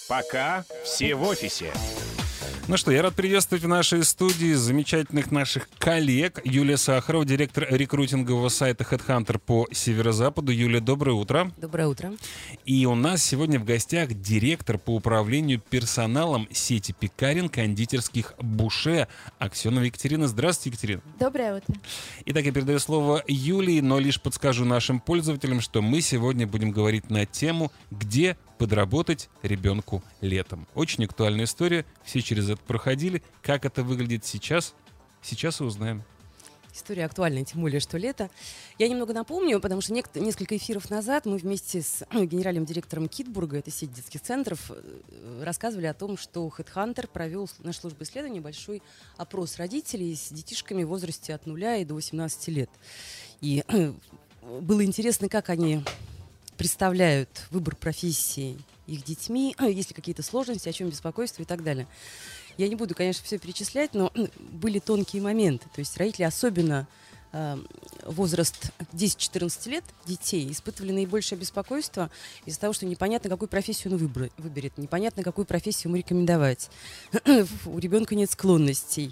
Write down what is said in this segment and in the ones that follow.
Пока все в офисе. Ну что, я рад приветствовать в нашей студии замечательных наших коллег. Юлия Сахарова, директор рекрутингового сайта HeadHunter по Северо-Западу. Юлия, доброе утро. Доброе утро. И у нас сегодня в гостях директор по управлению персоналом сети пекарен кондитерских «Буше» Аксенова Екатерина. Здравствуйте, Екатерина. Доброе утро. Итак, я передаю слово Юлии, но лишь подскажу нашим пользователям, что мы сегодня будем говорить на тему «Где подработать ребенку летом?». Очень актуальная история, все через это проходили. Как это выглядит сейчас? Сейчас и узнаем. История актуальная, тем более, что лето. Я немного напомню, потому что несколько эфиров назад мы вместе с генеральным директором Китбурга, это сеть детских центров, рассказывали о том, что HeadHunter провел на службе исследований большой опрос родителей с детишками в возрасте от 0 и до 18 лет. И было интересно, как они представляют выбор профессии их детьми, есть ли какие-то сложности, о чем беспокойство и так далее. Я не буду, конечно, все перечислять, но были тонкие моменты. То есть родители, особенно возраст 10-14 лет детей, испытывали наибольшее беспокойство из-за того, что непонятно, какую профессию он выберет, непонятно, какую профессию ему рекомендовать. У ребенка нет склонностей.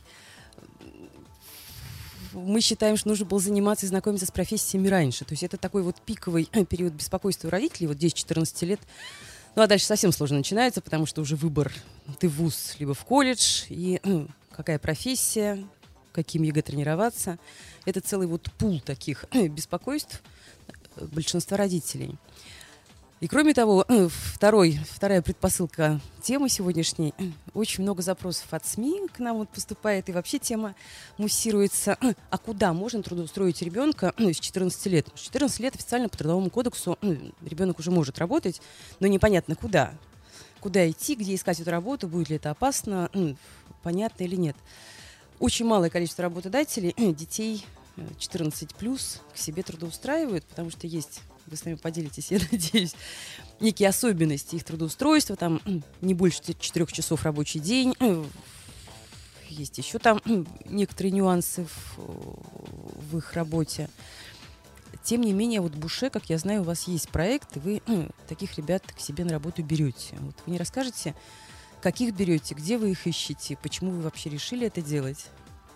Мы считаем, что нужно было заниматься и знакомиться с профессиями раньше. То есть это такой вот пиковый период беспокойства у родителей, вот 10-14 лет. Ну а дальше совсем сложно начинается, потому что уже выбор: ты в вуз, либо в колледж, и какая профессия, каким ЕГЭ тренироваться. Это целый вот пул таких беспокойств большинства родителей. И кроме того, вторая предпосылка темы сегодняшней. Очень много запросов от СМИ к нам вот поступает, и вообще тема муссируется. А куда можно трудоустроить ребенка с 14 лет? С 14 лет официально по Трудовому кодексу ребенок уже может работать, но непонятно куда. Куда идти, где искать эту работу, будет ли это опасно, понятно или нет. Очень малое количество работодателей детей 14+ к себе трудоустраивают, потому что есть... Вы с нами поделитесь, я надеюсь, некие особенности их трудоустройства. Там не больше 4 часов рабочий день. Есть еще там некоторые нюансы в их работе. Тем не менее, вот Буше, как я знаю, у вас есть проект, и вы таких ребят к себе на работу берете. Вот вы не расскажете, каких берете, где вы их ищете, почему вы вообще решили это делать?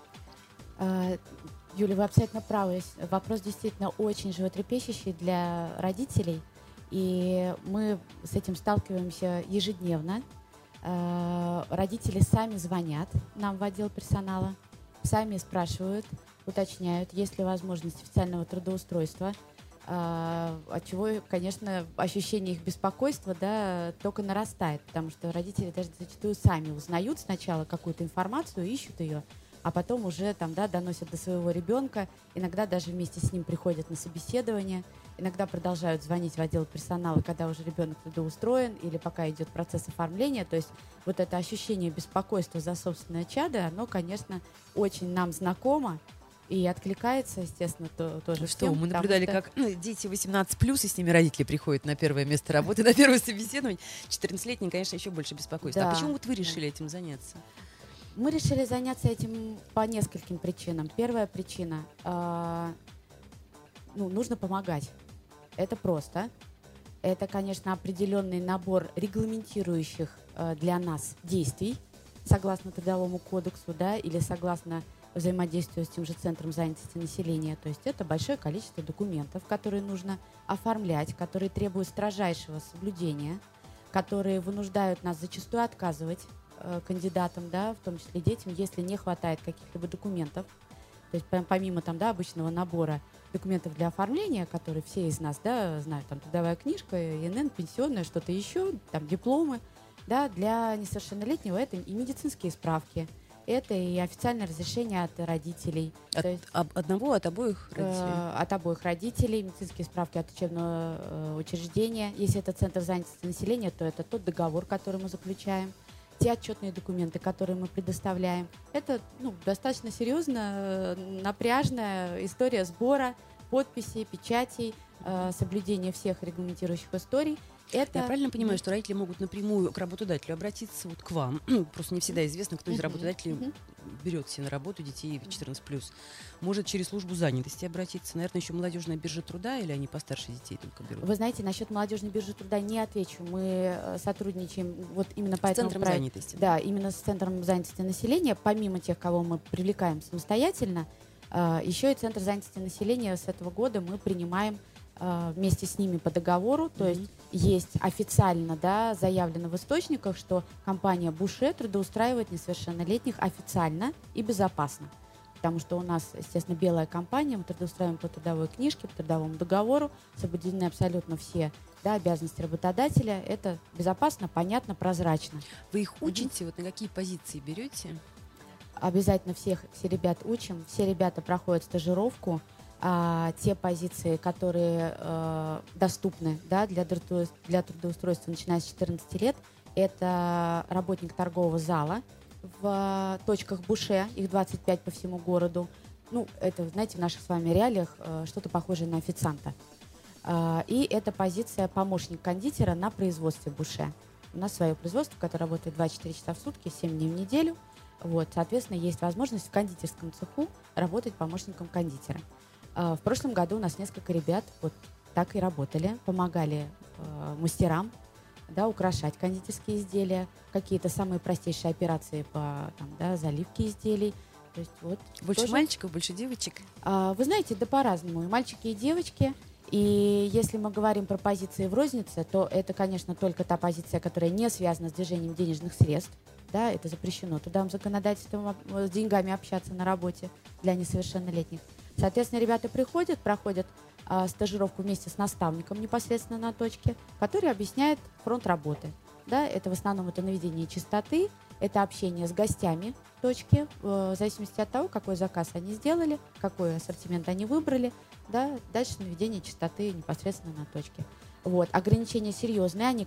Юля, вы абсолютно правы. Вопрос действительно очень животрепещущий для родителей, и мы с этим сталкиваемся ежедневно. Родители сами звонят нам в отдел персонала, сами спрашивают, уточняют, есть ли возможность официального трудоустройства, отчего, конечно, ощущение их беспокойства, да, только нарастает, потому что родители даже зачастую сами узнают сначала какую-то информацию, ищут ее, а потом уже там, да, доносят до своего ребенка, иногда даже вместе с ним приходят на собеседование, иногда продолжают звонить в отдел персонала, когда уже ребенок трудоустроен или пока идет процесс оформления. То есть вот это ощущение беспокойства за собственное чадо, оно, конечно, очень нам знакомо и откликается, естественно, тоже что всем. мы наблюдали, как дети 18+, и с ними родители приходят на первое место работы, на первое собеседование. 14-летние, конечно, еще больше беспокойства. Да, а почему вот вы решили этим заняться? Мы решили заняться этим по нескольким причинам. Первая причина нужно помогать. Это просто. Это, конечно, определенный набор регламентирующих для нас действий, согласно Трудовому кодексу, да, или согласно взаимодействию с тем же Центром занятости населения. То есть это большое количество документов, которые нужно оформлять, которые требуют строжайшего соблюдения, которые вынуждают нас зачастую отказывать кандидатам, да, в том числе детям, если не хватает каких-либо документов. То есть помимо там, да, обычного набора документов для оформления, которые все из нас, да, знают, там трудовая книжка, ИНН, пенсионная, что-то еще, там дипломы, да, для несовершеннолетнего это и медицинские справки, это и официальное разрешение от родителей. От одного, от обоих родителей? От обоих родителей, медицинские справки от учебного учреждения. Если это Центр занятости населения, то это тот договор, который мы заключаем, те отчетные документы, которые мы предоставляем. Это достаточно серьезная, напряжная история сбора подписей, печатей, соблюдения всех регламентирующих историй. Это... Я правильно понимаю, что родители могут напрямую к работодателю обратиться вот к вам? Просто не всегда известно, кто из работодателей берет себе на работу детей 14+. Может через службу занятости обратиться? Наверное, еще молодежная биржа труда, или они постарше детей только берут? Вы знаете, насчет молодежной биржи труда не отвечу. Мы сотрудничаем вот именно по этому Центром проекту. занятости. Да, именно с Центром занятости населения. Помимо тех, кого мы привлекаем самостоятельно, еще и Центр занятости населения с этого года мы принимаем вместе с ними по договору. То есть официально, да, заявлено в источниках, что компания Буше трудоустраивает несовершеннолетних официально и безопасно. Потому что у нас, естественно, белая компания, мы трудоустраиваем по трудовой книжке, по трудовому договору, соблюдены абсолютно все, да, обязанности работодателя. Это безопасно, понятно, прозрачно. Вы их учите? Вот на какие позиции берете? Обязательно все ребят учим, все ребята проходят стажировку. Те позиции, которые доступны, да, для трудоустройства, начиная с 14 лет, это работник торгового зала в точках Буше, их 25 по всему городу. Ну, это, знаете, в наших с вами реалиях что-то похожее на официанта. И это позиция помощник кондитера на производстве Буше. У нас свое производство, которое работает 24 часа в сутки, 7 дней в неделю. Вот, соответственно, есть возможность в кондитерском цеху работать помощником кондитера. В прошлом году у нас несколько ребят вот так и работали, помогали мастерам, да, украшать кондитерские изделия, какие-то самые простейшие операции по там, да, заливке изделий. То есть, вот, Больше тоже... мальчиков, больше девочек? Вы знаете, да по-разному, и мальчики, и девочки. И если мы говорим про позиции в рознице, то это, конечно, только та позиция, которая не связана с движением денежных средств. Да, это запрещено. Туда законодательством с деньгами общаться на работе для несовершеннолетних. Соответственно, ребята приходят, проходят стажировку вместе с наставником непосредственно на точке, который объясняет фронт работы. Да, это в основном это наведение чистоты, это общение с гостями точки, в зависимости от того, какой заказ они сделали, какой ассортимент они выбрали. Да, дальше наведение чистоты непосредственно на точке. Вот. Ограничения серьезные, они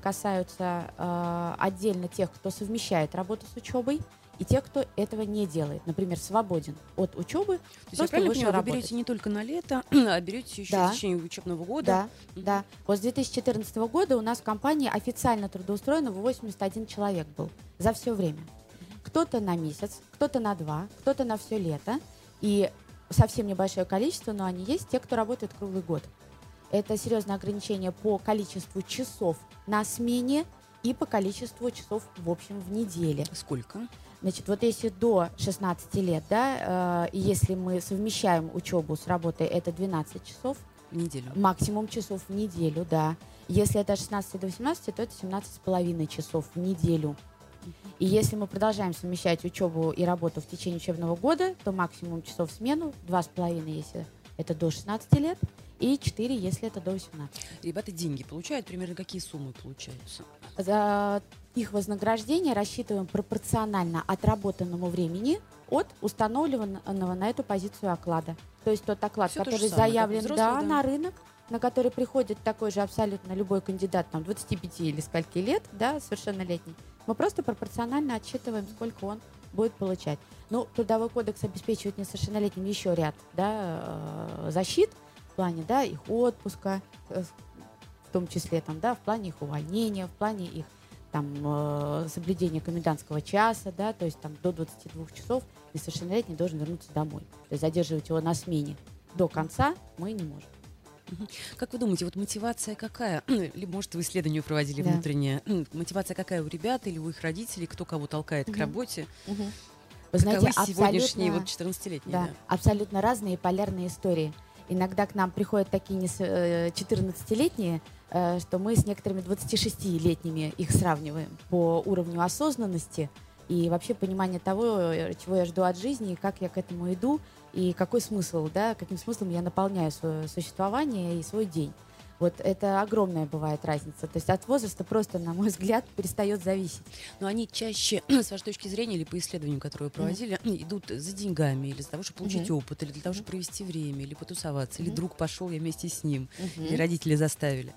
касаются отдельно тех, кто совмещает работу с учебой, и тех, кто этого не делает. Например, свободен от учебы. То есть, я правильно понимаю, вы берете не только на лето, а берете еще в течение учебного года? Да. Вот с 2014 года у нас в компании официально трудоустроено 81 человек был за все время. Кто-то на месяц, кто-то на 2, кто-то на все лето. И совсем небольшое количество, но они есть, те, кто работает круглый год. Это серьезное ограничение по количеству часов на смене и по количеству часов в общем в неделе. Сколько? Значит, вот если до 16 лет, да, и если мы совмещаем учебу с работой, это 12 часов. В неделю. Максимум часов в неделю, да. Если это от 16 до 18, то это 17,5 часов в неделю. И если мы продолжаем совмещать учебу и работу в течение учебного года, то максимум часов в смену 2,5, если это до 16 лет, и 4, если это до 18. Ребята деньги получают? Примерно какие суммы получаются? За их вознаграждение рассчитываем пропорционально отработанному времени от установленного на эту позицию оклада. То есть тот оклад, Всё который то же самое, заявлен как взрослый, да. на рынок, на который приходит такой же абсолютно любой кандидат, там, 25 или скольки лет, да, совершеннолетний, мы просто пропорционально отсчитываем, сколько он будет получать. Ну, Трудовой кодекс обеспечивает несовершеннолетним еще ряд, да, защит в плане, да, их отпуска, в том числе там, да, в плане их увольнения, в плане их там, соблюдения комендантского часа, да, то есть там до 22 часов несовершеннолетний должен вернуться домой. То есть задерживать его на смене до конца мы не можем. Как вы думаете, вот мотивация какая? Либо, может, вы исследование проводили Да. внутреннее. Мотивация какая у ребят или у их родителей? Кто кого толкает к работе? Вы знаете, Каковы сегодняшние абсолютно, вот 14-летние? да, абсолютно разные полярные истории. Иногда к нам приходят такие 14-летние, что мы с некоторыми 26-летними их сравниваем по уровню осознанности и вообще понимания того, чего я жду от жизни, и как я к этому иду, и какой смысл, да, каким смыслом я наполняю свое существование и свой день. Вот это огромная бывает разница. То есть от возраста просто, на мой взгляд, перестает зависеть. Но они чаще, с вашей точки зрения, или по исследованиям, которые вы проводили, идут за деньгами, или для того, чтобы получить опыт, или для того, чтобы провести время, или потусоваться, или друг пошел, я вместе с ним, или родители заставили.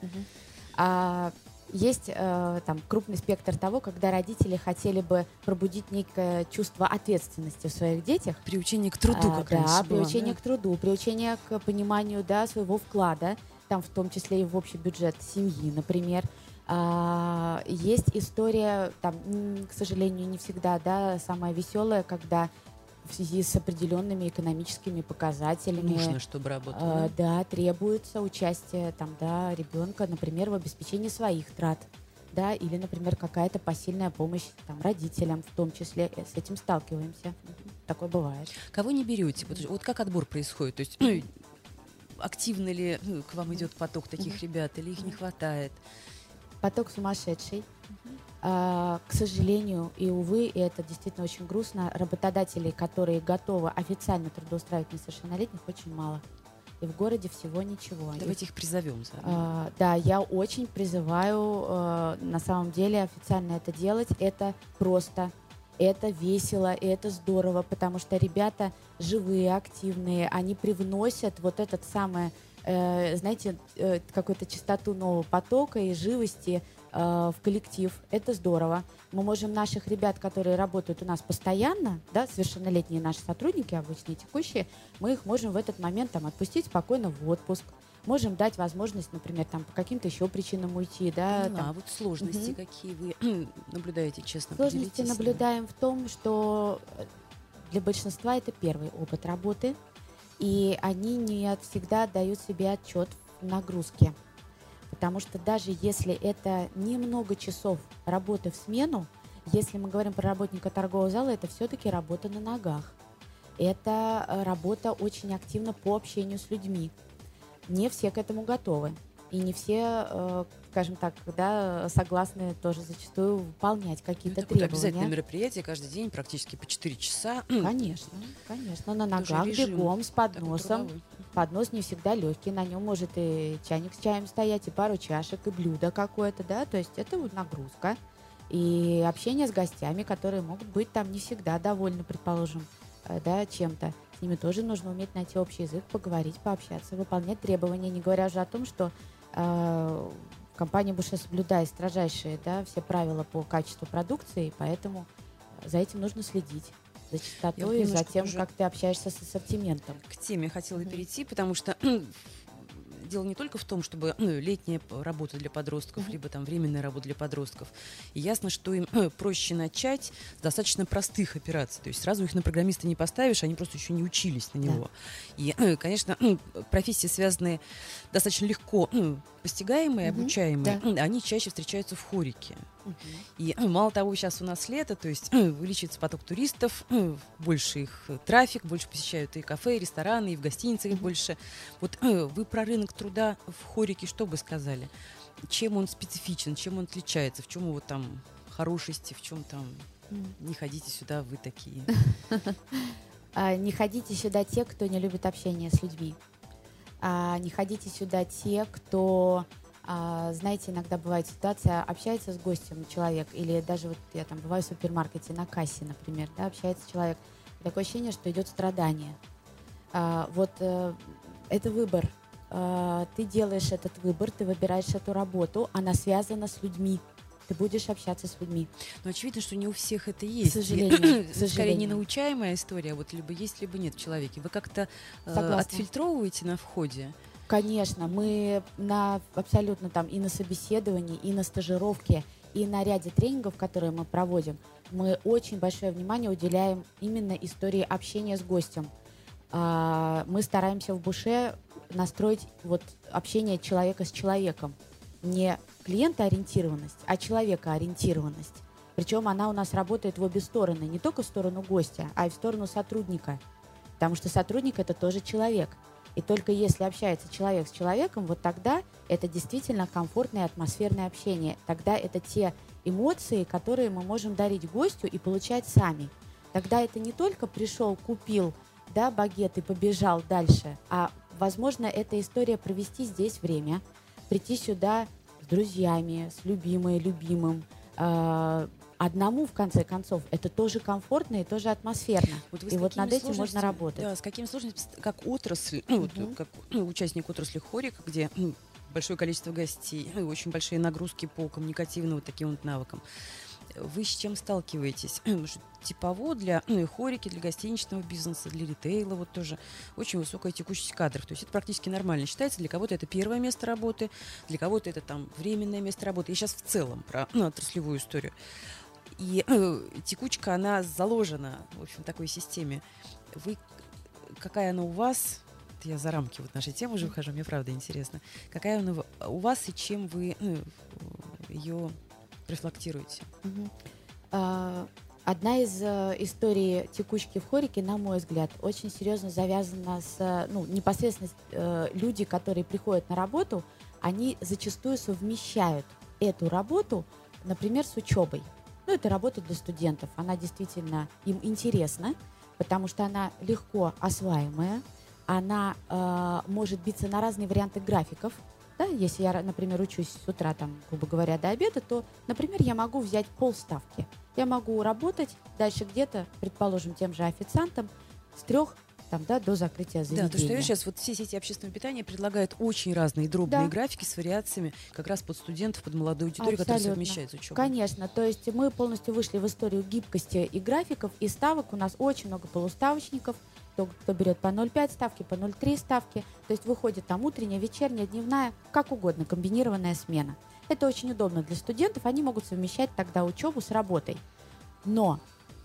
Есть там крупный спектр того, когда родители хотели бы пробудить некое чувство ответственности в своих детях. Приучение к труду, как раньше было. Приучение к труду, приучение к пониманию, да, своего вклада, там в том числе и в общий бюджет семьи, например. Есть история, там, к сожалению, не всегда, да, самая веселая, когда в связи с определенными экономическими показателями Нужно, чтобы работало. да, требуется участие там, да, ребенка, например, в обеспечении своих трат, да, или, например, какая-то посильная помощь там, родителям, в том числе с этим сталкиваемся. Такое бывает. Кого не берете? Вот как отбор происходит? То есть активно ли к вам идет поток таких ребят, или их не хватает? Поток сумасшедший. К сожалению, и увы, и это действительно очень грустно, работодателей, которые готовы официально трудоустраивать несовершеннолетних, очень мало. И в городе всего ничего. Давайте их призовем. Да, я очень призываю на самом деле официально это делать. Это просто, это весело, и это здорово, потому что ребята живые, активные, они привносят вот этот самый, знаете, какую-то чистоту нового потока и живости в коллектив. Это здорово. Мы можем наших ребят, которые работают у нас постоянно, да, совершеннолетние наши сотрудники, обычные, текущие, мы их можем в этот момент там отпустить спокойно в отпуск. Можем дать возможность, например, там по каким-то еще причинам уйти, да. А вот сложности какие вы наблюдаете, честно? Сложности наблюдаем в том, что для большинства это первый опыт работы, и они не всегда отдают себе отчет в нагрузке. Потому что даже если это немного часов работы в смену, если мы говорим про работника торгового зала, это все-таки работа на ногах. Это работа очень активно по общению с людьми. Не все к этому готовы. И не все, скажем так, да, согласны тоже зачастую выполнять какие-то требования. Это обязательное мероприятие каждый день, практически по 4 часа. Конечно, конечно. На ногах, бегом, с подносом. Поднос не всегда легкий, на нем может и чайник с чаем стоять, и пару чашек, и блюдо какое-то, да, то есть это вот нагрузка. И общение с гостями, которые могут быть там не всегда довольны, предположим, да, чем-то. С ними тоже нужно уметь найти общий язык, поговорить, пообщаться, выполнять требования, не говоря уже о том, что компания Буше соблюдает строжайшие, да, все правила по качеству продукции, поэтому за этим нужно следить. За чистотой и за тем, как ты общаешься с ассортиментом. К теме хотела перейти, потому что дело не только в том, чтобы летняя работа для подростков, либо там временная работа для подростков. И ясно, что им проще начать с достаточно простых операций. То есть сразу их на программиста не поставишь, они просто еще не учились на него. Да. И, конечно, профессии, связанные достаточно легко постигаемые, обучаемые, они чаще встречаются в хорике. И мало того, сейчас у нас лето, то есть увеличивается поток туристов, больше их трафик, больше посещают и кафе, и рестораны, и в гостиницах их больше. Вот вы про рынок труда в хорике что бы сказали? Чем он специфичен, чем он отличается, в чем его там хорошести, в чем там не ходите сюда, вы такие? Не ходите сюда те, кто не любит общение с людьми. Не ходите сюда те, кто... знаете, иногда бывает ситуация, общается с гостем человек, или даже вот я там бываю в супермаркете на кассе, например, да, общается человек, такое ощущение, что идет страдание. Это выбор. Ты делаешь этот выбор, ты выбираешь эту работу, она связана с людьми. Ты будешь общаться с людьми. Но очевидно, что не у всех это есть. К сожалению. Скорее не научаемая история, вот либо есть, либо нет в человеке. Вы как-то отфильтровываете на входе? Конечно, мы абсолютно там и на собеседовании, и на стажировке, и на ряде тренингов, которые мы проводим, мы очень большое внимание уделяем именно истории общения с гостем. Мы стараемся в Буше настроить вот общение человека с человеком. Не клиентоориентированность, а человекоориентированность. Причем она у нас работает в обе стороны, не только в сторону гостя, а и в сторону сотрудника. Потому что сотрудник — это тоже человек. И только если общается человек с человеком, вот тогда это действительно комфортное атмосферное общение. Тогда это те эмоции, которые мы можем дарить гостю и получать сами. Тогда это не только пришел, купил, да, багет и побежал дальше, а, возможно, это история провести здесь время, прийти сюда с друзьями, с любимой, любимым, одному, в конце концов, это тоже комфортно и тоже атмосферно. И вот над этим можно работать. Да, с какими сложностями, как отрасль, как участник отрасли хорика, где большое количество гостей, очень большие нагрузки по коммуникативным вот таким вот навыкам. вы с чем сталкиваетесь? Типово для хорики, для гостиничного бизнеса, для ритейла вот тоже очень высокая текучесть кадров. То есть это практически нормально считается. Для кого-то это первое место работы, для кого-то это там временное место работы. Я сейчас в целом про отраслевую историю. И текучка, она заложена, в общем, в такой системе. Какая она у вас? Я за рамки вот нашей темы уже выхожу, мне правда интересно. Какая она у вас и чем вы ее профилактируете? Одна из историй текучки в хорике, на мой взгляд, очень серьезно завязана с непосредственно люди, которые приходят на работу, они зачастую совмещают эту работу, например, с учебой. Это работа для студентов. Она действительно им интересна, потому что она легко осваиваемая, она может биться на разные варианты графиков. Да? Если я, например, учусь с утра, там, грубо говоря, до обеда, то, например, я могу взять полставки. Я могу работать дальше где-то, предположим, тем же официантом с 3 до закрытия заведения. Да, то, что я сейчас вот все сети общественного питания предлагают очень разные дробные графики с вариациями как раз под студентов, под молодую аудиторию, которая совмещает с учебой. Конечно, то есть мы полностью вышли в историю гибкости и графиков, и ставок. У нас очень много полуставочников, кто берет по 0,5 ставки, по 0,3 ставки. То есть выходит там утренняя, вечерняя, дневная, как угодно, комбинированная смена. Это очень удобно для студентов, они могут совмещать тогда учебу с работой. Но,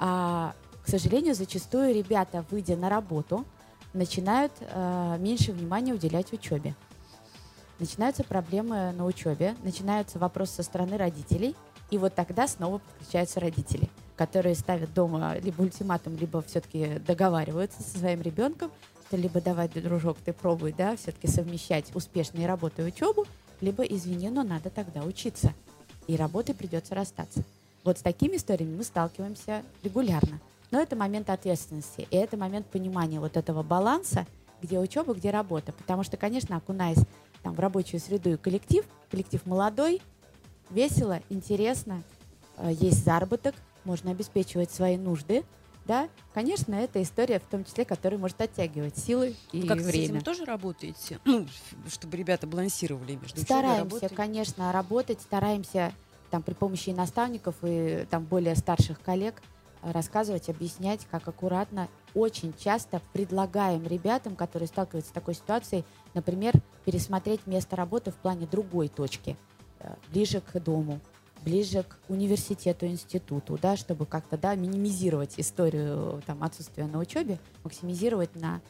к сожалению, зачастую ребята, выйдя на работу, начинают меньше внимания уделять учебе. Начинаются проблемы на учебе, начинаются вопросы со стороны родителей, и вот тогда снова подключаются родители, которые ставят дома либо ультиматум, либо все-таки договариваются со своим ребенком, что либо давай, дружок, ты пробуй, да, все-таки совмещать успешные работу и учебу, либо, извини, но надо тогда учиться, и работой придется расстаться. Вот с такими историями мы сталкиваемся регулярно. Но это момент ответственности, и это момент понимания вот этого баланса, где учеба, где работа. Потому что, конечно, окунаясь в рабочую среду и коллектив молодой, весело, интересно, есть заработок, можно обеспечивать свои нужды. Да? Конечно, это история, в том числе, которая может оттягивать силы и как время. С этим тоже работаете? Чтобы ребята балансировали между учебой и работой? Стараемся, конечно, работать, стараемся при помощи и наставников, и более старших коллег рассказывать, объяснять, как аккуратно. Очень часто предлагаем ребятам, которые сталкиваются с такой ситуацией, например, пересмотреть место работы в плане другой точки, ближе к дому, ближе к университету, институту, да, чтобы как-то минимизировать историю отсутствия на учебе, максимизировать на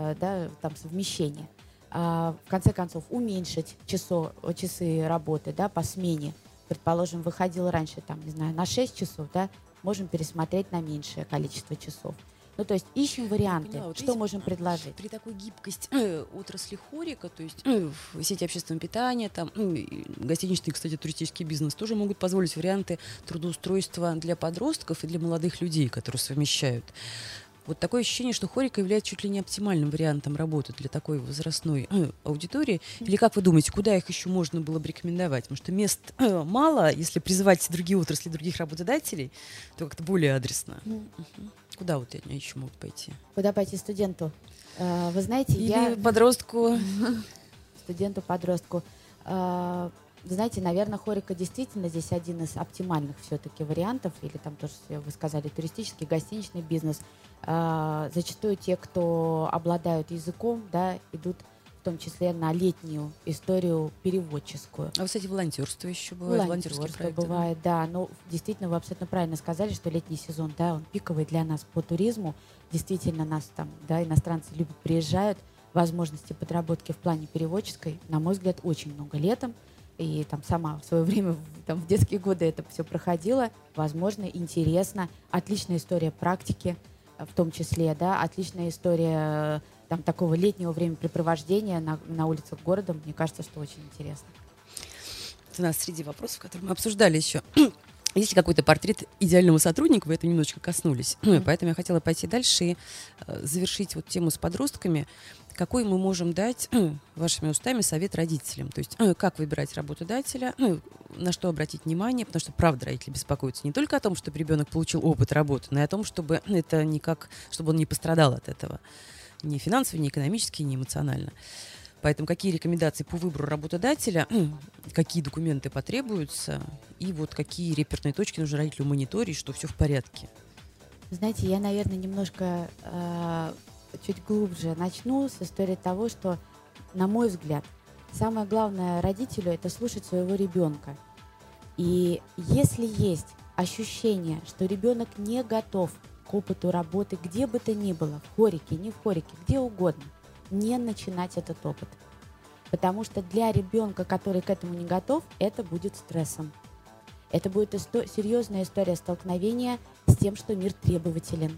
совмещение. В конце концов, уменьшить часы работы по смене. Предположим, выходил раньше на 6 часов, можем пересмотреть на меньшее количество часов. То есть ищем варианты, что можем предложить. При такой гибкости отрасли хорика, то есть сети общественного питания, гостиничный, кстати, туристический бизнес тоже могут позволить варианты трудоустройства для подростков и для молодых людей, которые совмещают. Вот такое ощущение, что хорика является чуть ли не оптимальным вариантом работы для такой возрастной аудитории. Или как вы думаете, куда их еще можно было бы рекомендовать? Потому что мест мало, если призывать другие отрасли, других работодателей, то как-то более адресно. Куда вот они еще могут пойти? Куда пойти студенту? Вы знаете, или подростку. Студенту-подростку. Вы знаете, наверное, хорика действительно здесь один из оптимальных все-таки вариантов, или тоже, вы сказали, туристический, гостиничный бизнес. Зачастую те, кто обладают языком, идут в том числе на летнюю историю переводческую. А, кстати, волонтерство еще бывает, волонтерские проекты. Бывает, да. Но действительно, вы абсолютно правильно сказали, что летний сезон, он пиковый для нас по туризму. Действительно, нас иностранцы любят, приезжают. Возможности подработки в плане переводческой, на мой взгляд, очень много летом. И сама в свое время, в детские годы это все проходило. Возможно, интересно. Отличная история практики, в том числе, отличная история такого летнего времяпрепровождения на улицах города. Мне кажется, что очень интересно. У нас среди вопросов, которые мы обсуждали еще, есть ли какой-то портрет идеального сотрудника? Вы это немножечко коснулись. Поэтому я хотела пойти дальше и завершить тему с подростками. Какой мы можем дать вашими устами совет родителям? То есть как выбирать работодателя, на что обратить внимание, потому что, правда, родители беспокоятся не только о том, чтобы ребенок получил опыт работы, но и о том, чтобы чтобы он не пострадал от этого. Ни финансово, ни экономически, ни эмоционально. Поэтому какие рекомендации по выбору работодателя, какие документы потребуются, и вот какие реперные точки нужно родителю мониторить, что все в порядке? Знаете, я, наверное, немножко чуть глубже начну с истории того, что, на мой взгляд, самое главное родителю — это слушать своего ребенка. И если есть ощущение, что ребенок не готов к опыту работы, где бы то ни было, в хорике, не в хорике, где угодно, не начинать этот опыт. Потому что для ребенка, который к этому не готов, это будет стрессом. Это будет серьезная история столкновения с тем, что мир требователен.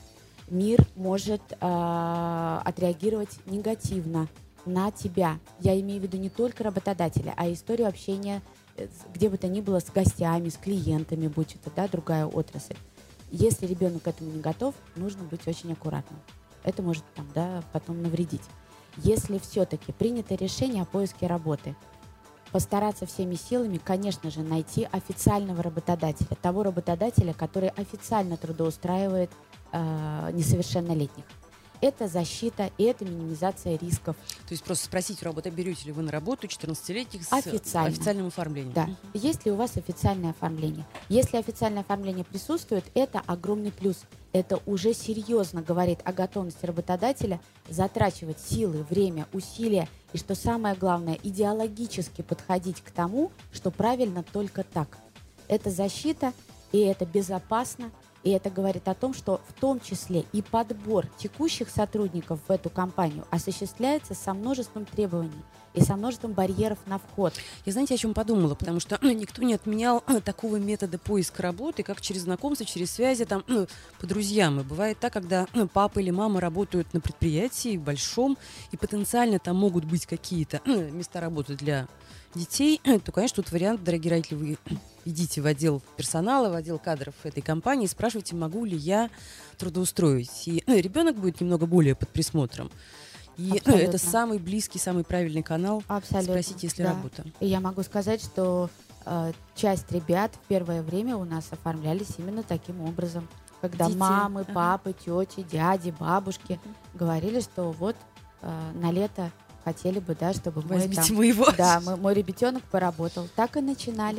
Мир может отреагировать негативно на тебя. Я имею в виду не только работодателя, а историю общения где бы то ни было с гостями, с клиентами, будь это, да, другая отрасль. Если ребенок к этому не готов, нужно быть очень аккуратным. Это может там, да, потом навредить. Если все-таки принято решение о поиске работы, постараться всеми силами, конечно же, найти официального работодателя, того работодателя, который официально трудоустраивает несовершеннолетних. Это защита и это минимизация рисков. То есть просто спросить у работы, берете ли вы на работу 14-летних с Официально. официальным оформлением? Да. Есть ли у вас официальное оформление? Если официальное оформление присутствует, это огромный плюс. Это уже серьезно говорит о готовности работодателя затрачивать силы, время, усилия и, что самое главное, идеологически подходить к тому, что правильно только так. Это защита, и это безопасно. И это говорит о том, что в том числе и подбор текущих сотрудников в эту компанию осуществляется со множеством требований и со множеством барьеров на вход. Я, знаете, о чем подумала? Потому что никто не отменял такого метода поиска работы, как через знакомство, через связи, там, по друзьям. И бывает так, когда папа или мама работают на предприятии большом, и потенциально там могут быть какие-то места работы для детей, то, конечно, тут вариант, дорогие родители, вы идите в отдел персонала, в отдел кадров этой компании и спрашивайте, могу ли я трудоустроить. И ребенок будет немного более под присмотром. И Абсолютно. это самый близкий, самый правильный канал. Абсолютно. Спросить, если Да. работа. И я могу сказать, что часть ребят в первое время у нас оформлялись именно таким образом. Когда Дети. мамы, Ага. папы, тети, дяди, бабушки говорили, что вот на лето хотели бы, да, чтобы мой, Возьмите там, моего. да, мой ребятенок поработал. Так и начинали.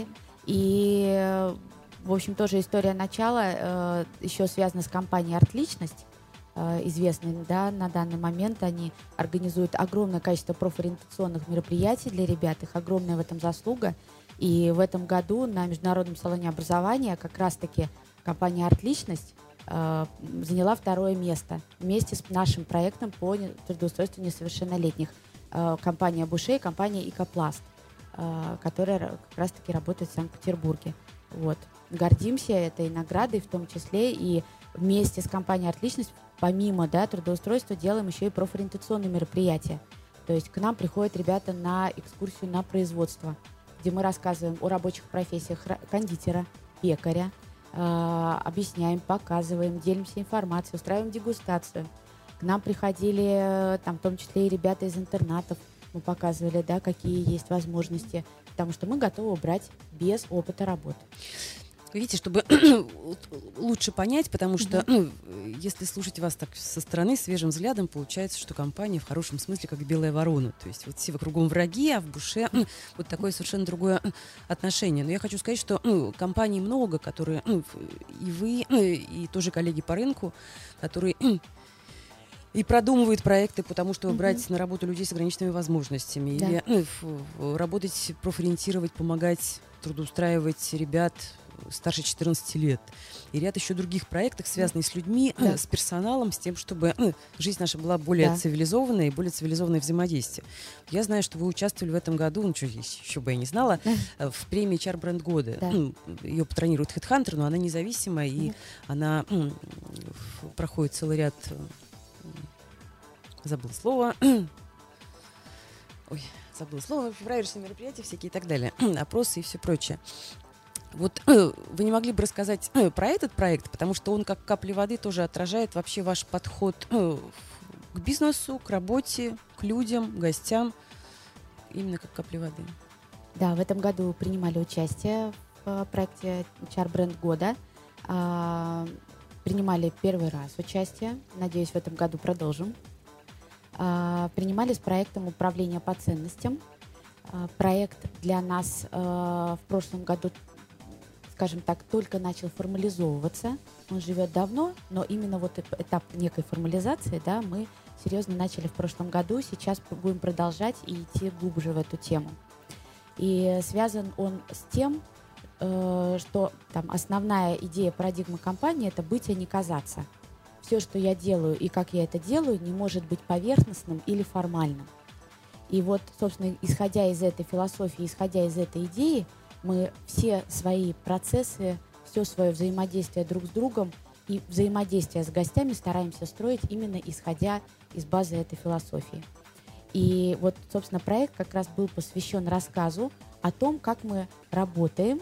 И, в общем, тоже история начала еще связана с компанией «Артличность», известной, да, на данный момент. Они организуют огромное количество профориентационных мероприятий для ребят, их огромная в этом заслуга. И в этом году на Международном салоне образования как раз-таки компания «Артличность» заняла второе место вместе с нашим проектом по трудоустройству несовершеннолетних. Компания «Буше» и компания «Икопласт», которая как раз-таки работает в Санкт-Петербурге. Вот. Гордимся этой наградой в том числе, и вместе с компанией «Артличность» помимо, да, трудоустройства делаем еще и профориентационные мероприятия. То есть к нам приходят ребята на экскурсию на производство, где мы рассказываем о рабочих профессиях кондитера, пекаря, объясняем, показываем, делимся информацией, устраиваем дегустацию. К нам приходили, там, в том числе и ребята из интернатов. Мы показывали, да, какие есть возможности, потому что мы готовы брать без опыта работы. Видите, чтобы лучше понять, потому что, если слушать вас так со стороны, свежим взглядом, получается, что компания в хорошем смысле как белая ворона. То есть вот все кругом враги, а в Буше вот такое совершенно другое отношение. Но я хочу сказать, что компаний много, которые, и вы, и тоже коллеги по рынку, которые и продумывают проекты, потому что брать на работу людей с ограниченными возможностями, Да. или работать, профориентировать, помогать, трудоустраивать ребят старше 14 лет. И ряд еще других проектов, связанных с людьми, Да. с персоналом, с тем, чтобы жизнь наша была более Да. цивилизованная и более цивилизованное взаимодействие. Я знаю, что вы участвовали в этом году, ну что, еще бы я не знала, в премии HR Бренд года. Да. Ее патронирует HeadHunter, но она независимая, и она проходит целый ряд... Забыла слово. Ой, забыла слово. Проверочные мероприятия всякие и так далее. Опросы и все прочее. Вот вы не могли бы рассказать про этот проект, потому что он как капли воды тоже отражает вообще ваш подход к бизнесу, к работе, к людям, гостям, именно как капли воды. Да, в этом году принимали участие в проекте HR Бренд года. Принимали первый раз участие. Надеюсь, в этом году продолжим. принимали с проектом управления по ценностям. Проект для нас в прошлом году, скажем так, только начал формализовываться. Он живет давно, но именно вот этап некой формализации, да, мы серьезно начали в прошлом году. Сейчас будем продолжать и идти глубже в эту тему. И связан он с тем, что там основная идея парадигмы компании — это быть, а не казаться. Все, что я делаю и как я это делаю, не может быть поверхностным или формальным. И вот, собственно, исходя из этой философии, исходя из этой идеи, мы все свои процессы, все свое взаимодействие друг с другом и взаимодействие с гостями стараемся строить именно исходя из базы этой философии. И вот, собственно, проект как раз был посвящен рассказу о том, как мы работаем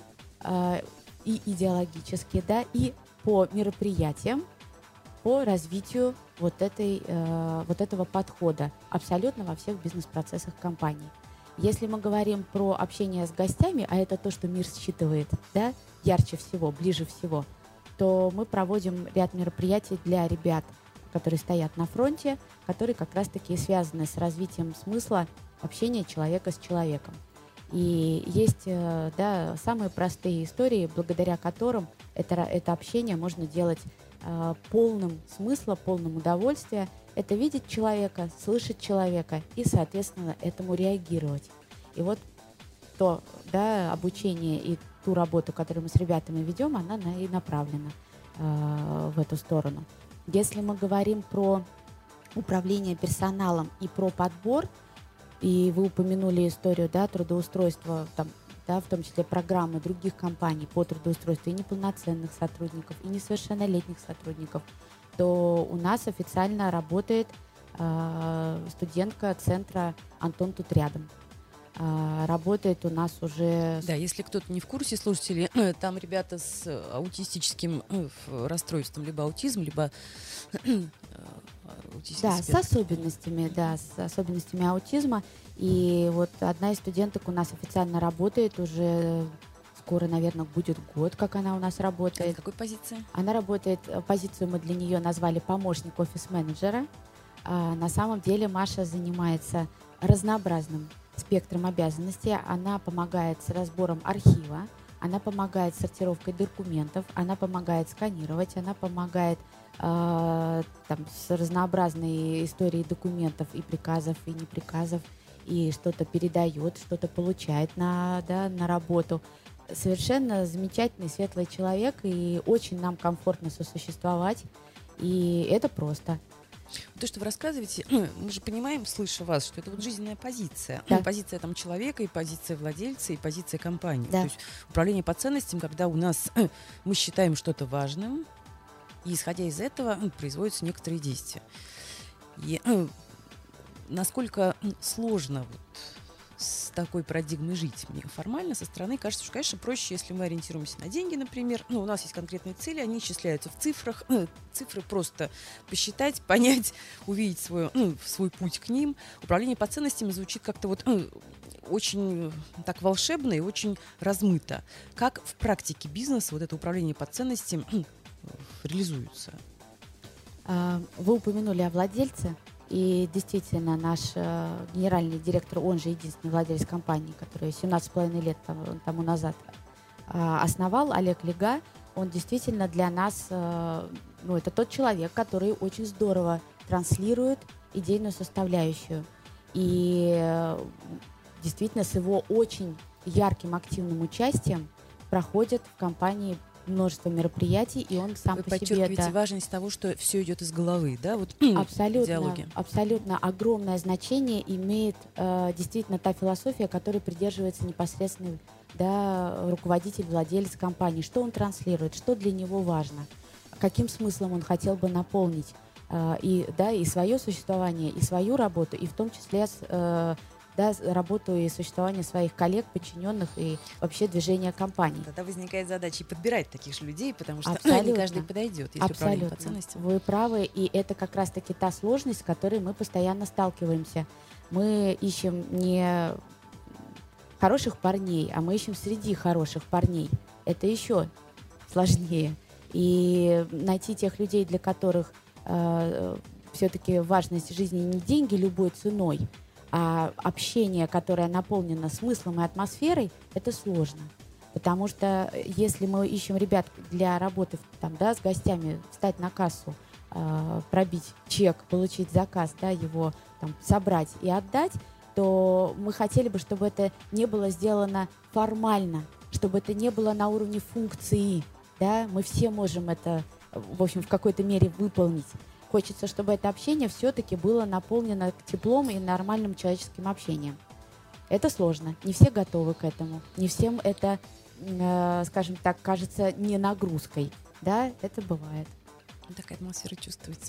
и идеологически, да, и по мероприятиям, по развитию вот этого подхода абсолютно во всех бизнес-процессах компании. Если мы говорим про общение с гостями, а это то, что мир считывает, да, ярче всего, ближе всего, то мы проводим ряд мероприятий для ребят, которые стоят на фронте, которые как раз-таки связаны с развитием смысла общения человека с человеком. И есть, да, самые простые истории, благодаря которым это общение можно делать полным смысла, полным удовольствия. Это видеть человека, слышать человека и, соответственно, этому реагировать. И вот то, да, обучение и ту работу, которую мы с ребятами ведем, она и направлена в эту сторону. Если мы говорим про управление персоналом и про подбор, и вы упомянули историю, да, трудоустройства, там, да, в том числе программы других компаний по трудоустройству и неполноценных сотрудников, и несовершеннолетних сотрудников, то у нас официально работает студентка центра «Антон тут рядом». Работает у нас уже... Да, если кто-то не в курсе, слушатели, там ребята с аутистическим расстройством, либо аутизм, либо... Да, с особенностями аутизма. И вот одна из студенток у нас официально работает уже скоро, наверное, будет год, как она у нас работает. А какой позиции? Она работает, позицию мы для нее назвали помощник офис-менеджера. На самом деле Маша занимается разнообразным спектром обязанностей. Она помогает с разбором архива, она помогает с сортировкой документов, она помогает сканировать, она помогает там, с разнообразной историей документов и приказов, и неприказов, и что-то передает, что-то получает на работу. Совершенно замечательный, светлый человек, и очень нам комфортно сосуществовать, и это просто. То, что вы рассказываете, мы же понимаем, слыша вас, что это вот жизненная позиция. Да. Позиция там человека, и позиция владельца, и позиция компании. Да. То есть управление по ценностям, когда у нас мы считаем что-то важным, и исходя из этого производятся некоторые действия. И насколько сложно вот с такой парадигмой жить мне формально со стороны кажется, что, конечно, проще, если мы ориентируемся на деньги, например. У нас есть конкретные цели, они исчисляются в цифрах. Цифры просто посчитать, понять, увидеть свой путь к ним. Управление по ценностям звучит как-то вот очень так волшебно и очень размыто. Как в практике бизнеса вот это управление по ценностям реализуется? Вы упомянули о владельце. И действительно, наш генеральный директор, он же единственный владелец компании, который 17,5 лет тому назад основал, Олег Лега, он действительно для нас, это тот человек, который очень здорово транслирует идейную составляющую. И действительно, с его очень ярким, активным участием проходят в компании множество мероприятий, и он сам Вы по себе... подчеркиваете важность того, что все идет из головы, да? Вот диалоги. Абсолютно огромное значение имеет действительно та философия, которой придерживается непосредственный руководитель, владелец компании. Что он транслирует, что для него важно, каким смыслом он хотел бы наполнить и свое существование, и свою работу, и в том числе работу и существование своих коллег, подчиненных и вообще движение компании. Тогда возникает задача и подбирать таких же людей, потому что Абсолютно. не каждый подойдет, если управление по ценностям. Вы правы, и это как раз-таки та сложность, с которой мы постоянно сталкиваемся. Мы ищем не хороших парней, а мы ищем среди хороших парней. Это еще сложнее. И найти тех людей, для которых все-таки важность жизни не деньги любой ценой, а общение, которое наполнено смыслом и атмосферой, это сложно. Потому что если мы ищем ребят для работы там, да, с гостями, встать на кассу, пробить чек, получить заказ, да, его там, собрать и отдать, то мы хотели бы, чтобы это не было сделано формально, чтобы это не было на уровне функции. Да? Мы все можем это, в общем, в какой-то мере выполнить. Хочется, чтобы это общение все-таки было наполнено теплом и нормальным человеческим общением. Это сложно. Не все готовы к этому. Не всем это, скажем так, кажется не нагрузкой. Да, это бывает. Такая атмосфера чувствуется.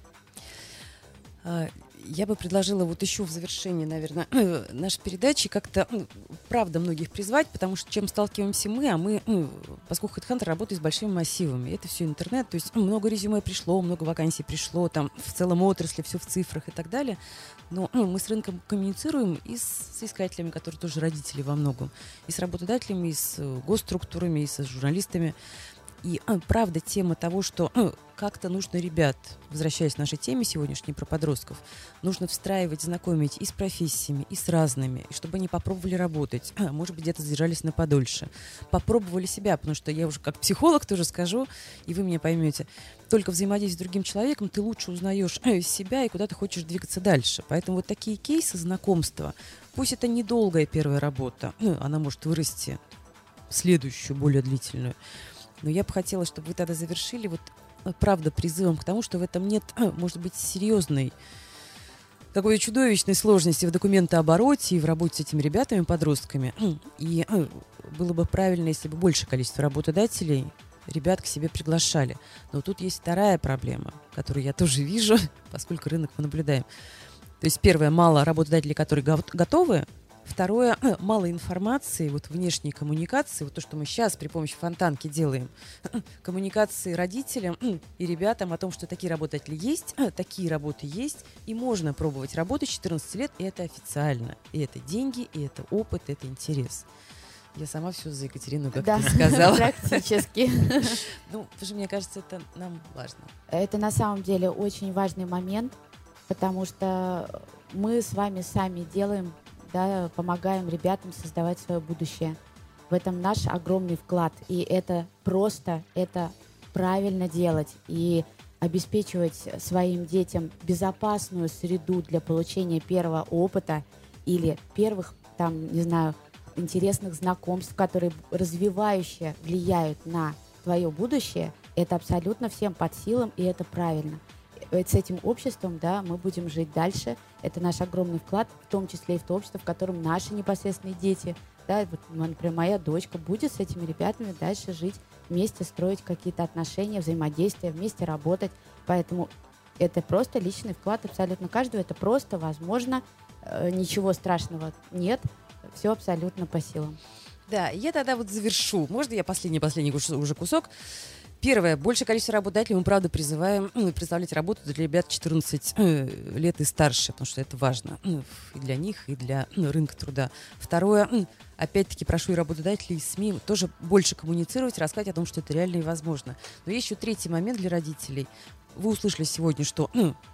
Я бы предложила вот еще в завершении, наверное, нашей передачи как-то, правда, многих призвать, потому что чем сталкиваемся мы, поскольку HeadHunter работает с большими массивами, это все интернет, то есть много резюме пришло, много вакансий пришло, там в целом отрасли, все в цифрах и так далее, но мы с рынком коммуницируем и с искателями, которые тоже родители во многом, и с работодателями, и с госструктурами, и с журналистами. И правда тема того, что как-то нужно ребят, возвращаясь к нашей теме сегодняшней про подростков, нужно встраивать, знакомить и с профессиями, и с разными, и чтобы они попробовали работать, может быть, где-то задержались на подольше, попробовали себя, потому что я уже как психолог тоже скажу, и вы меня поймете, только взаимодействуя с другим человеком, ты лучше узнаешь себя и куда ты хочешь двигаться дальше. Поэтому вот такие кейсы знакомства, пусть это недолгая первая работа, она может вырасти в следующую, более длительную, но я бы хотела, чтобы вы тогда завершили вот, правда, призывом к тому, что в этом нет, может быть, серьезной, какой-то чудовищной сложности в документообороте и в работе с этими ребятами, подростками. И было бы правильно, если бы большее количество работодателей ребят к себе приглашали. Но тут есть вторая проблема, которую я тоже вижу, поскольку рынок мы наблюдаем. То есть, первое, мало работодателей, которые готовы. Второе, мало информации, вот внешней коммуникации, вот то, что мы сейчас при помощи Фонтанки делаем, коммуникации родителям и ребятам о том, что такие работодатели есть, такие работы есть, и можно пробовать работать с 14 лет, и это официально. И это деньги, и это опыт, и это интерес. Я сама все за Екатерину как-то сказала. Практически. Ну, потому что, мне кажется, это нам важно. Это на самом деле очень важный момент, потому что мы с вами сами делаем, да, помогаем ребятам создавать свое будущее. В этом наш огромный вклад. И это просто, это правильно делать. И обеспечивать своим детям безопасную среду для получения первого опыта или первых, там, не знаю, интересных знакомств, которые развивающе влияют на твое будущее, это абсолютно всем под силам, и это правильно. С этим обществом, да, мы будем жить дальше. Это наш огромный вклад, в том числе и в то общество, в котором наши непосредственные дети, да, вот, например, моя дочка будет с этими ребятами дальше жить, вместе строить какие-то отношения, взаимодействия, вместе работать. Поэтому это просто личный вклад абсолютно каждого. Это просто возможно. Ничего страшного нет. Все абсолютно по силам. Да, я тогда вот завершу. Можно я последний уже кусок? Первое. Большее количество работодателей мы, правда, призываем представлять работу для ребят 14 лет и старше, потому что это важно и для них, и для рынка труда. Второе. Опять-таки, прошу и работодателей, и СМИ тоже больше коммуницировать, рассказать о том, что это реально и возможно. Но есть еще третий момент для родителей. Вы услышали сегодня, что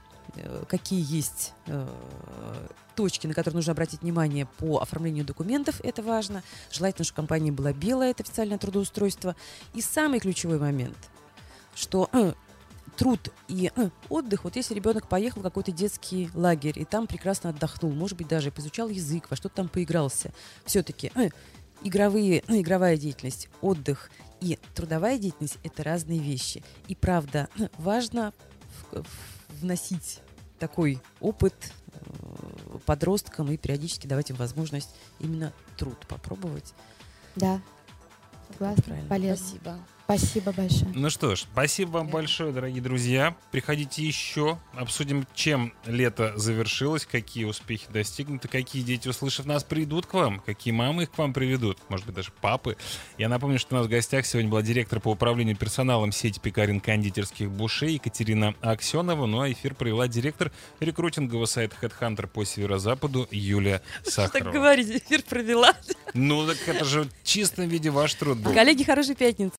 какие есть точки, на которые нужно обратить внимание по оформлению документов, это важно. Желательно, чтобы компания была белая, это официальное трудоустройство. И самый ключевой момент, что труд и отдых, вот если ребенок поехал в какой-то детский лагерь и там прекрасно отдохнул, может быть, даже изучал язык, во что-то там поигрался, все-таки игровая деятельность, отдых и трудовая деятельность — это разные вещи. И правда, важно вносить такой опыт подросткам и периодически давать им возможность именно труд попробовать. Да, согласна, полезно. Спасибо. Спасибо большое. Ну что ж, спасибо вам большое, дорогие друзья. Приходите еще, обсудим, чем лето завершилось, какие успехи достигнуты, какие дети, услышав нас, придут к вам, какие мамы их к вам приведут, может быть, даже папы. Я напомню, что у нас в гостях сегодня была директор по управлению персоналом сети пекарен кондитерских бушей Екатерина Аксенова, ну а эфир провела директор рекрутингового сайта HeadHunter по Северо-Западу Юлия Сахарова. Что так говорить, эфир провела. Ну так это же в чистом виде ваш труд был. Коллеги, хорошей пятницы.